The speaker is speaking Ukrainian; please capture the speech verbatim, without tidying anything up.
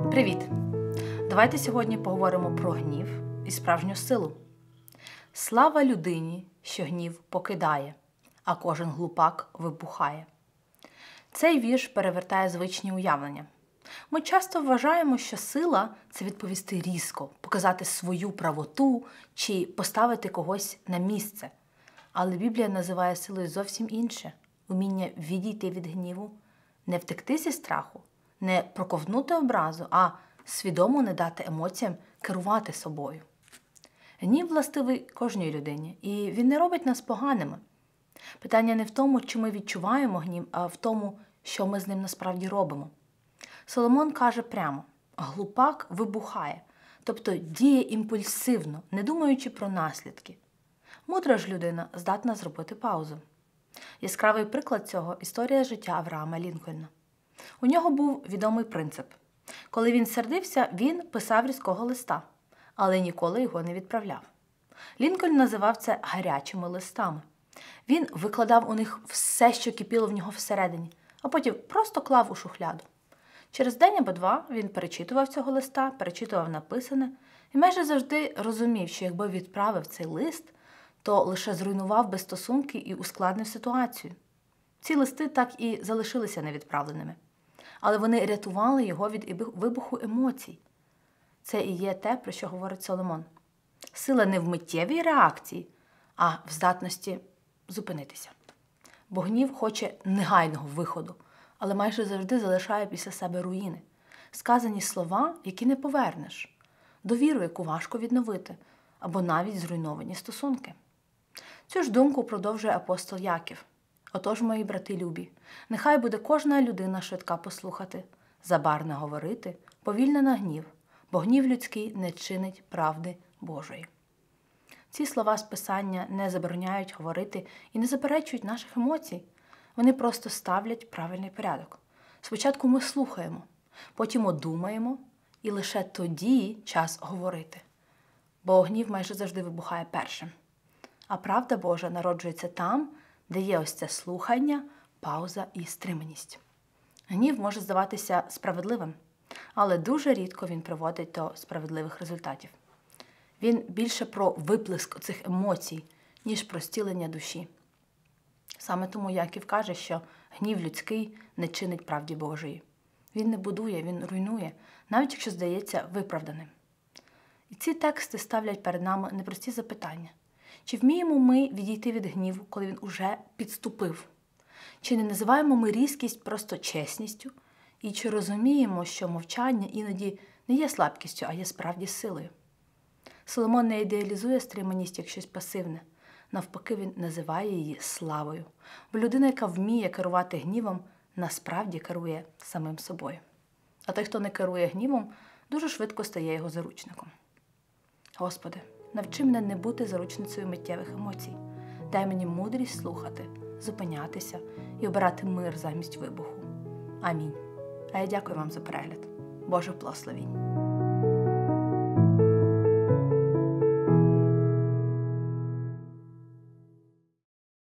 Привіт! Давайте сьогодні поговоримо про гнів і справжню силу. Слава людині, що гнів покидає, а кожен глупак вибухає. Цей вірш перевертає звичні уявлення. Ми часто вважаємо, що сила – це відповісти різко, показати свою правоту чи поставити когось на місце. Але Біблія називає силою зовсім інше – уміння відійти від гніву, не втекти зі страху, не проковтнути образу, а свідомо не дати емоціям керувати собою. Гнів властивий кожній людині, і він не робить нас поганими. Питання не в тому, чи ми відчуваємо гнів, а в тому, що ми з ним насправді робимо. Соломон каже прямо: глупак вибухає, тобто діє імпульсивно, не думаючи про наслідки. Мудра ж людина здатна зробити паузу. Яскравий приклад цього – історія життя Авраама Лінкольна. У нього був відомий принцип. Коли він сердився, він писав різкого листа, але ніколи його не відправляв. Лінкольн називав це гарячими листами. Він викладав у них все, що кипіло в нього всередині, а потім просто клав у шухляду. Через день або два він перечитував цього листа, перечитував написане і майже завжди розумів, що якби відправив цей лист, то лише зруйнував би стосунки і ускладнив ситуацію. Ці листи так і залишилися невідправленими. Але вони рятували його від вибуху емоцій. Це і є те, про що говорить Соломон. Сила не в миттєвій реакції, а в здатності зупинитися. Бо гнів хоче негайного виходу, але майже завжди залишає після себе руїни. Сказані слова, які не повернеш, довіру, яку важко відновити, або навіть зруйновані стосунки. Цю ж думку продовжує апостол Яків. Отож, мої брати любі, нехай буде кожна людина швидка послухати, забарна говорити, повільна на гнів, бо гнів людський не чинить правди Божої. Ці слова з Писання не забороняють говорити і не заперечують наших емоцій. Вони просто ставлять правильний порядок. Спочатку ми слухаємо, потім думаємо, і лише тоді час говорити. Бо гнів майже завжди вибухає першим. А правда Божа народжується там, де є ось це слухання, пауза і стриманість. Гнів може здаватися справедливим, але дуже рідко він приводить до справедливих результатів. Він більше про виплеск цих емоцій, ніж про зцілення душі. Саме тому Яків каже, що гнів людський не чинить правді Божої. Він не будує, він руйнує, навіть якщо здається виправданим. І ці тексти ставлять перед нами непрості запитання. Чи вміємо ми відійти від гніву, коли він уже підступив? Чи не називаємо ми різкість просто чесністю? І чи розуміємо, що мовчання іноді не є слабкістю, а є справді силою? Соломон не ідеалізує стриманість як щось пасивне. Навпаки, він називає її славою. Бо людина, яка вміє керувати гнівом, насправді керує самим собою. А той, хто не керує гнівом, дуже швидко стає його заручником. Господи, навчи мене не бути заручницею миттєвих емоцій. Дай мені мудрість слухати, зупинятися і обирати мир замість вибуху. Амінь. А я дякую вам за перегляд. Божих благословінь.